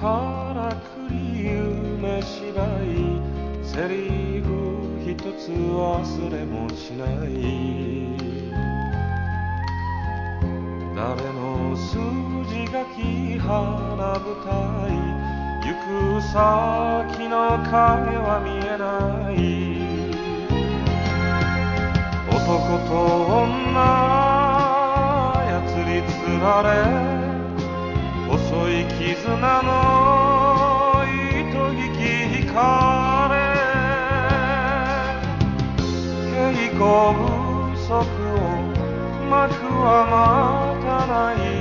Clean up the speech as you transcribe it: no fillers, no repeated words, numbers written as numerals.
からくり夢芝居セリフ一つ忘れもしない誰の筋書き花舞台行く先の影は見えない男と女操りつられ細い絆の糸引き引かれ稽古不足を幕は待たない